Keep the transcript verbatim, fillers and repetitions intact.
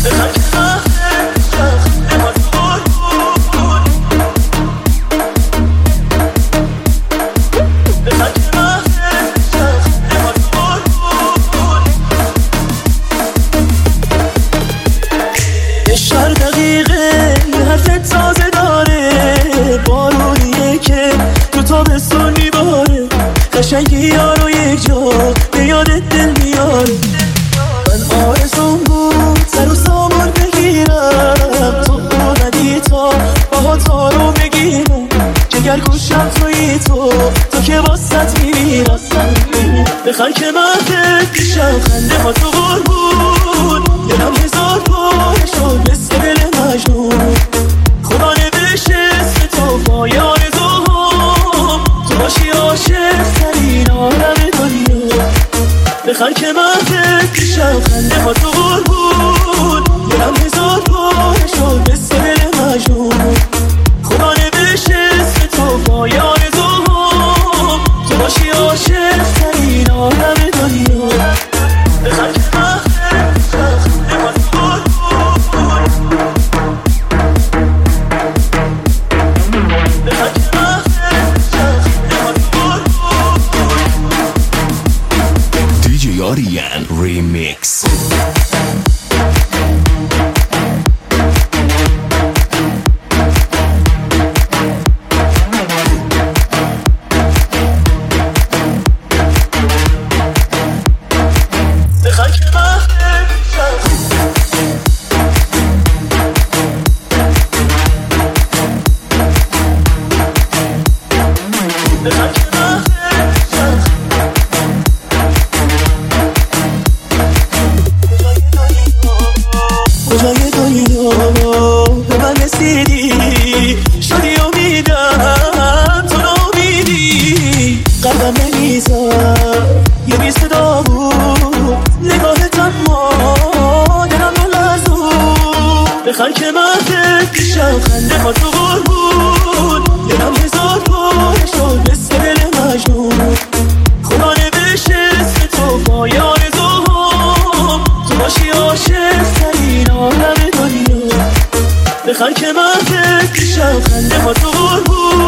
قشنگی یارو یک جا به یادت دل میاد. من آرزوم بود سر و سامان بگیرم، تو اومدی تا باها تا رو بگیرم. جگر گوشم توی تو، تو که واسط میمیرم. بخر که مهدت پیشم خنده ها تو قربون، دلم هزار پاره شد مثل دل مجنون. خدا نوشته اسم تو پای آرزوام، تو باشی عاشق ترین عالم دنیا. بخر که مهدت پیشم خنده ها تو قربون، دلم هزار پاره شد مثل دل مجنون. خدا نوشته اسم تو پای آرزوام، تو باشی عاشق ترین عالم دنیا. بخر که مهدت پیشم خنده ها تو قربون، بخر که مهدت پیشم خنده ها تو قربون. دی جی آریان ریمیکس. کجای دنیا به من رسیدی، شدی امیدم تو نامیدی. قلبم نمیزد یه بی صدا بود، نگاهت اما دلم نلرزون. بخر که مهدت پیشم خنده ها تو قربون، دلم هزار پاره شد مثل دل مجنون. خدا نوشته اسم تو پای آرزوام، تو باشی عاشق ترین عالم دنیا. بخر که مهدت پیشم خنده ها تو قربون،